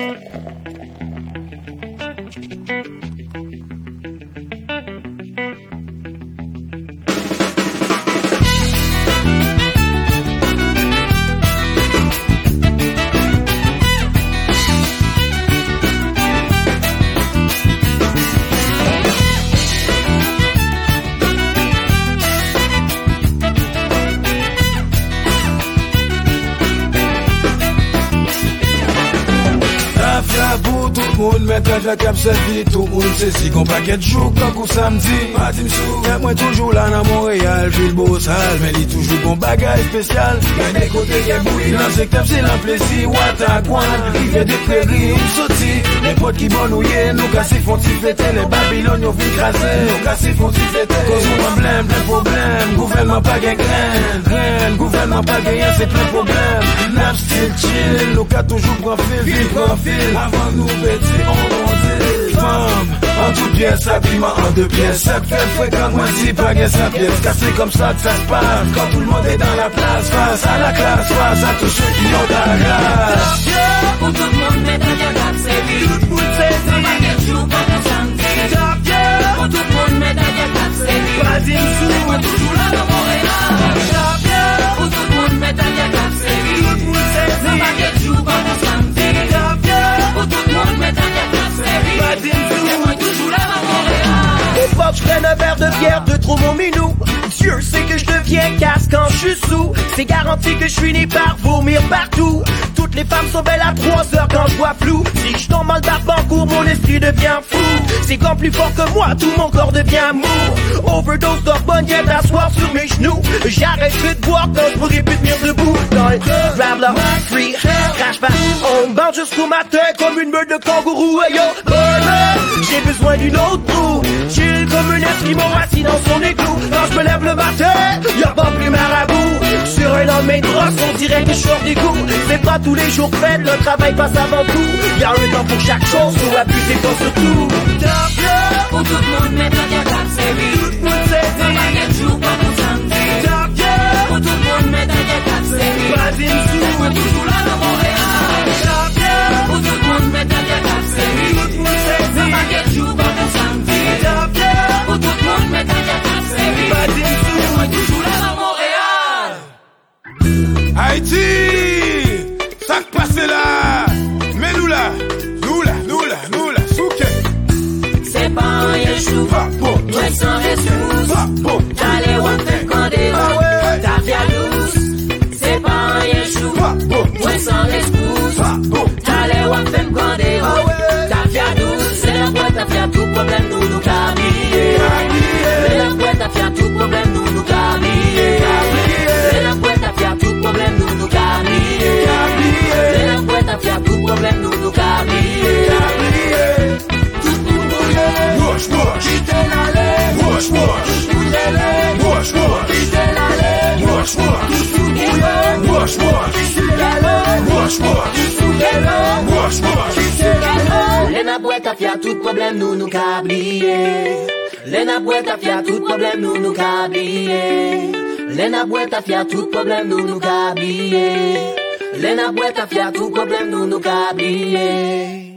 Pour tout le monde, mettre la cap vie, tout le monde sait si qu'on paquet de jours, quand samedi, matin sous, moi toujours là dans Montréal, ville beau sale, mais il toujours bon bagage spécial, y'a des côtés qui bouillent, dans le secteur c'est l'un plaisir, Ouattagouan, il y a des prairies, sautis, les potes qui bonouillent, nous casser font-ils fêter, les Babylone nous vont craser, nous casser font-ils fêter, cause on emblème, plein problème, gouvernement pas gain grain, gouvernement pas gain, c'est plein problème, nap still chill, nous cas toujours prend fil, avant nous petit on grandit. Femme, en toute pièce, habillement en deux pièces. Ça fait fréquent, moi si pas gain sa pièce. Car c'est comme ça que ça se passe. Quand tout le monde est dans la place, face à la classe, face à tous ceux qui ont dans la glace. Pour tout le monde, mais dans la glace, c'est vite. Tout le monde c'est vite. Pas de jour, pas de samedi. Pour tout le monde, mais dans la glace, c'est vite. Pas d'imsou. Moi toujours là dans Montréal. Pour tout le monde, mais dans la glace, c'est vite. Tout le monde c'est vite. Pas de jour, pas de samedi. Pour tout le monde, mais dans la glace, c'est vite. Pas d'imsou. Moi toujours là dans Montréal. Au pop, je prenne un verre de bière de trop mon minou. Dieu sait que je deviens casse quand je suis sous. C'est garanti que je finis par vomir partout. Toutes les femmes sont belles à 3 heures quand je vois flou. Si je tombe mal d'arbancourt, mon esprit devient fou. C'est comme plus fort que moi, tout mon corps devient mou. Overdose d'hormones vient d'asseoir sur mes genoux. J'arrêterai de boire quand je pourrai plus tenir debout. Dans le grab la free, crash pas. On bande jusqu'au matin comme une meute de kangourou. Hey yo, baby, j'ai besoin d'une autre roue. Chill comme un esquimau assis dans son égout. Quand je me lève le matin, y'a pas plus marabout. Sur un lendemain de brosse, on dirait que je sors des coups. C'est pas tous les jours fait, le travail passe avant tout. Y'a un temps pour chaque chose, faut abuser pas surtout. Pour tout le monde, mais dans la glace, c'est vite. Tout le monde c'est vite. Pas de jour, pas de samedi. Pour tout le monde, mais dans la glace, c'est vite. Pas d'imsou. Moi toujours là dans Montréal. Pour tout le monde, mais dans la glace, c'est vite. Tout le monde c'est vite. Pas de jour, pas de samedi. Pour tout le monde, mais dans la glace, c'est vite. Pas d'imsou. Moi toujours là dans Montréal. Haïti, ça que passe là, mais nous là, souké. C'est pas un yéchou, moi sans rescousse. T'allais voir faire condé, ta vie à douce. C'est pas un yéchou, moi sans rescousse. T'allais voir faire condé, ta vie à douce. C'est la boîte à faire tout problème, nous cabiller. C'est la boîte à faire tout problème, nous cabiller. C'est la boîte à faire tout problème, nous cabiller. C'est la boîte à faire tout problème, nous cabiller. Wash, quittez l'allée. Wash, quittez l'allée. Wash, Les na boîte à faire tout problème, nous cabiller. Les na boîte à faire tout problème, nous cabiller. Les na boîte à faire tout problème, nous cabiller. Les na boîte à faire tout problème, nous cabiller.